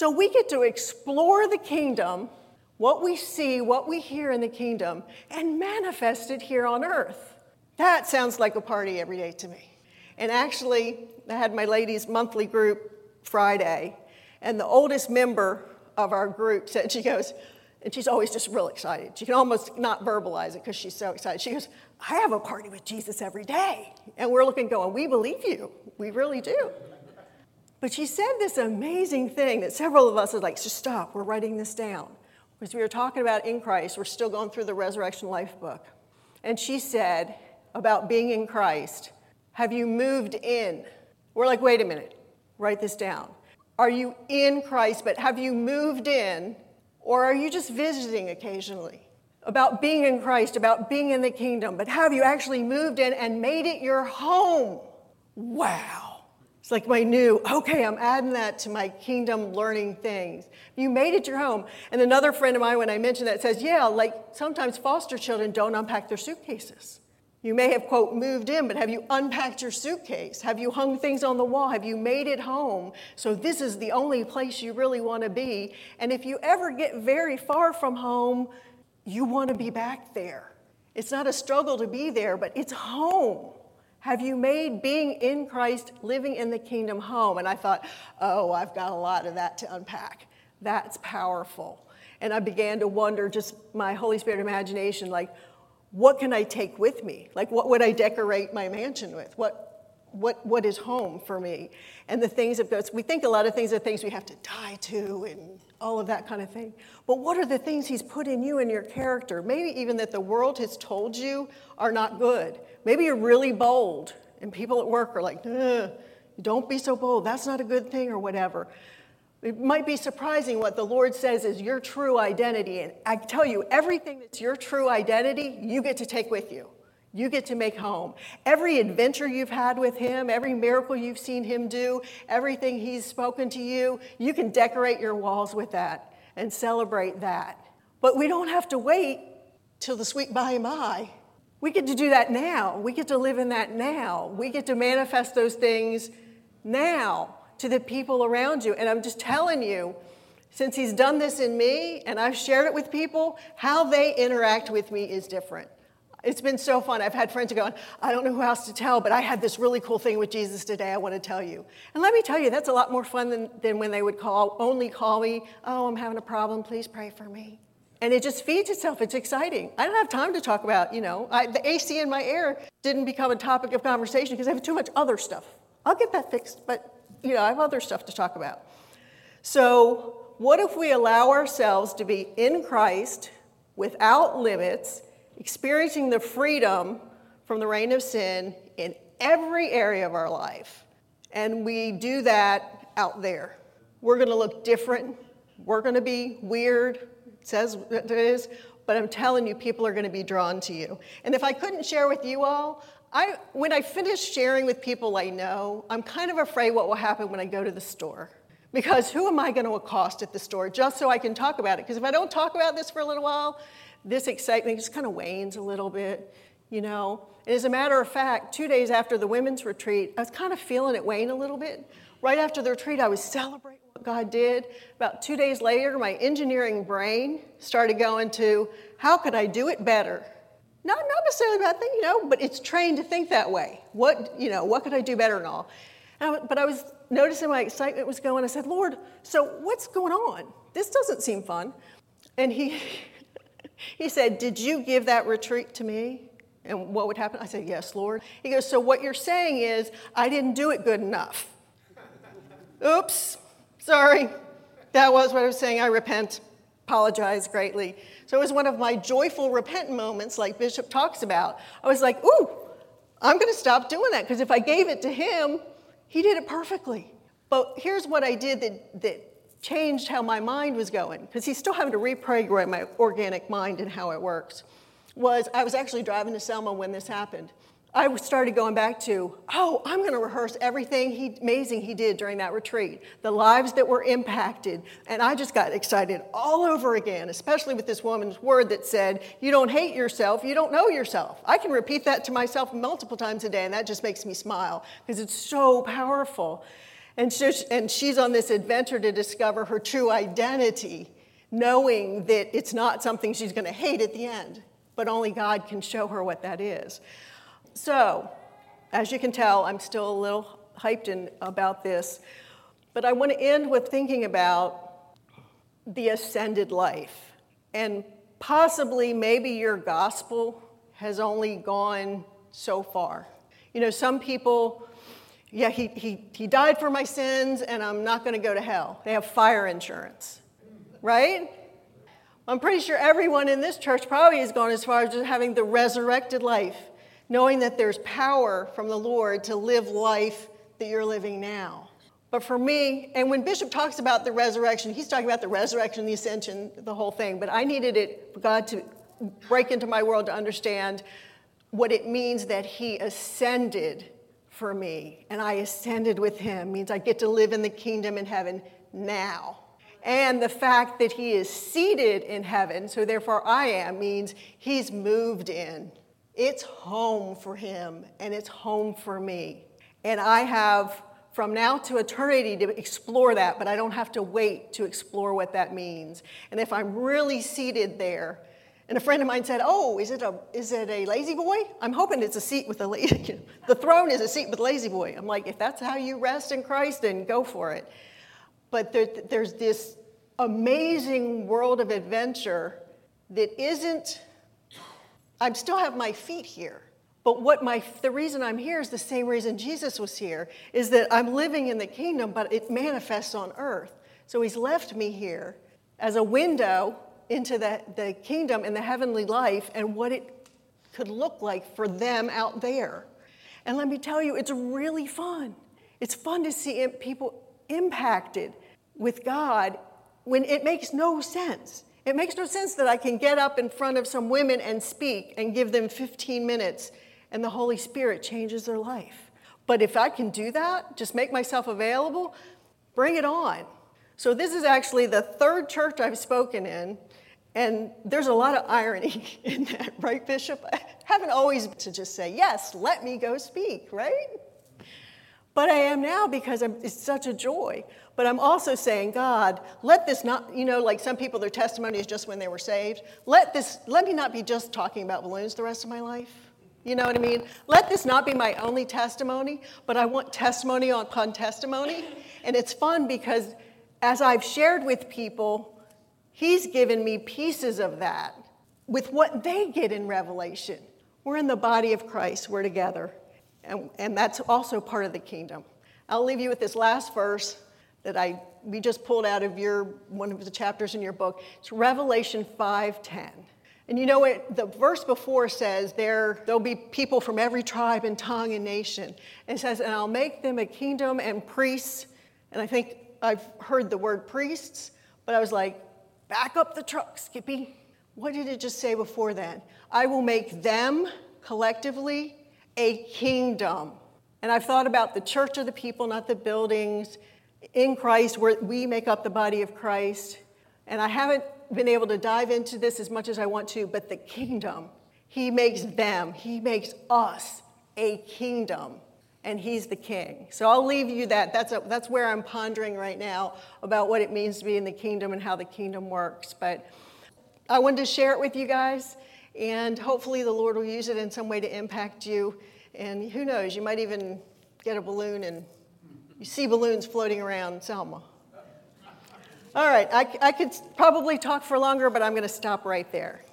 So we get to explore the kingdom, what we see, what we hear in the kingdom, and manifest it here on earth. That sounds like a party every day to me. And actually, I had my ladies' monthly group Friday, and the oldest member of our group said, she goes, and she's always just real excited. She can almost not verbalize it because she's so excited. She goes, I have a party with Jesus every day. And we're looking going, we believe you. We really do. But she said this amazing thing that several of us are like, just stop, we're writing this down. Because we were talking about in Christ, we're still going through the Resurrection Life book. And she said about being in Christ, have you moved in? We're like, wait a minute, write this down. Are you in Christ, but have you moved in, or are you just visiting occasionally? About being in Christ, about being in the kingdom, but have you actually moved in and made it your home? Wow. It's like my new, okay, I'm adding that to my kingdom learning things. You made it your home. And another friend of mine, when I mentioned that, says, yeah, like sometimes foster children don't unpack their suitcases. You may have, quote, moved in, but have you unpacked your suitcase? Have you hung things on the wall? Have you made it home? So this is the only place you really want to be. And if you ever get very far from home, you want to be back there. It's not a struggle to be there, but it's home. Have you made being in Christ, living in the kingdom home? And I thought, oh, I've got a lot of that to unpack. That's powerful. And I began to wonder, just my Holy Spirit imagination, like, what can I take with me? Like, what would I decorate my mansion with? What is home for me? And the things of God, we think a lot of things are things we have to die to and all of that kind of thing. But what are the things he's put in you and your character? Maybe even that the world has told you are not good. Maybe you're really bold, and people at work are like, don't be so bold. That's not a good thing or whatever. It might be surprising what the Lord says is your true identity. And I tell you, everything that's your true identity, you get to take with you. You get to make home. Every adventure you've had with him, every miracle you've seen him do, everything he's spoken to you, you can decorate your walls with that and celebrate that. But we don't have to wait till the sweet by and by. We get to do that now. We get to live in that now. We get to manifest those things now to the people around you. And I'm just telling you, since he's done this in me and I've shared it with people, how they interact with me is different. It's been so fun. I've had friends going, I don't know who else to tell, but I had this really cool thing with Jesus today I want to tell you. And let me tell you, that's a lot more fun than when they would only call me, oh, I'm having a problem, please pray for me. And it just feeds itself. It's exciting. I don't have time to talk about, the AC in my air didn't become a topic of conversation because I have too much other stuff. I'll get that fixed, but, I have other stuff to talk about. So what if we allow ourselves to be in Christ without limits, experiencing the freedom from the reign of sin in every area of our life, and we do that out there? We're going to look different. We're going to be weird. It says it is, but I'm telling you, people are going to be drawn to you. And if I couldn't share with you all, when I finish sharing with people I know, I'm kind of afraid what will happen when I go to the store. Because who am I going to accost at the store just so I can talk about it? Because if I don't talk about this for a little while, this excitement just kind of wanes a little bit, And as a matter of fact, 2 days after the women's retreat, I was kind of feeling it wane a little bit. Right after the retreat, I was celebrating what God did. About 2 days later, my engineering brain started going to, how could I do it better? Not necessarily a bad thing, but it's trained to think that way. What could I do better and all? But I was noticing my excitement was going. I said, Lord, so what's going on? This doesn't seem fun. And he said, did you give that retreat to me? And what would happen? I said, yes, Lord. He goes, so what you're saying is I didn't do it good enough. Oops, sorry. That was what I was saying. I repent, apologize greatly. So it was one of my joyful repent moments like Bishop talks about. I was like, ooh, I'm going to stop doing that because if I gave it to him, he did it perfectly. But here's what I did that changed how my mind was going, because he's still having to reprogram my organic mind and how it works, was I was actually driving to Selma when this happened. I started going back to, I'm going to rehearse everything amazing he did during that retreat, the lives that were impacted. And I just got excited all over again, especially with this woman's word that said, you don't hate yourself, you don't know yourself. I can repeat that to myself multiple times a day, and that just makes me smile because it's so powerful. And she's on this adventure to discover her true identity, knowing that it's not something she's going to hate at the end, but only God can show her what that is. So, as you can tell, I'm still a little hyped about this, but I want to end with thinking about the ascended life. And possibly, maybe your gospel has only gone so far. You know, some people, yeah, he died for my sins and I'm not going to go to hell. They have fire insurance, right? I'm pretty sure everyone in this church probably has gone as far as just having the resurrected life, knowing that there's power from the Lord to live life that you're living now. But for me, and when Bishop talks about the resurrection, he's talking about the resurrection, the ascension, the whole thing. But I needed it for God to break into my world to understand what it means that he ascended for me. And I ascended with him means I get to live in the kingdom in heaven now. And the fact that he is seated in heaven, so therefore I am, means he's moved in. It's home for him, and it's home for me. And I have from now to eternity to explore that, but I don't have to wait to explore what that means. And if I'm really seated there, and a friend of mine said, "Oh, is it a lazy boy?" I'm hoping it's a seat with a lazy. The throne is a seat with a lazy boy. I'm like, if that's how you rest in Christ, then go for it. But there's this amazing world of adventure that isn't. I still have my feet here, but the reason I'm here is the same reason Jesus was here, is that I'm living in the kingdom, but it manifests on earth. So he's left me here as a window into the kingdom and the heavenly life and what it could look like for them out there. And let me tell you, it's really fun. It's fun to see people impacted with God when it makes no sense. It makes no sense that I can get up in front of some women and speak and give them 15 minutes and the Holy Spirit changes their life. But if I can do that, just make myself available, bring it on. So this is actually the third church I've spoken in, and there's a lot of irony in that, right, Bishop? I haven't always to just say, yes, let me go speak, right? But I am now because it's such a joy. But I'm also saying, God, let this not, like some people, their testimony is just when they were saved. Let me not be just talking about balloons the rest of my life. You know what I mean? Let this not be my only testimony, but I want testimony upon testimony. And it's fun because as I've shared with people, he's given me pieces of that with what they get in Revelation. We're in the body of Christ. We're together. And that's also part of the kingdom. I'll leave you with this last verse that we just pulled out of one of the chapters in your book. It's Revelation 5:10. And you know what? The verse before says there'll be people from every tribe and tongue and nation. And it says, and I'll make them a kingdom and priests. And I think I've heard the word priests, but I was like, back up the truck, Skippy. What did it just say before that? I will make them collectively a kingdom. And I've thought about the church of the people, not the buildings, in Christ, where we make up the body of Christ. And I haven't been able to dive into this as much as I want to, but the kingdom, he makes us a kingdom, and he's the king. So I'll leave you that. That's where I'm pondering right now about what it means to be in the kingdom and how the kingdom works. But I wanted to share it with you guys, and hopefully the Lord will use it in some way to impact you. And who knows, you might even get a balloon and you see balloons floating around Selma. All right, I could probably talk for longer, but I'm going to stop right there.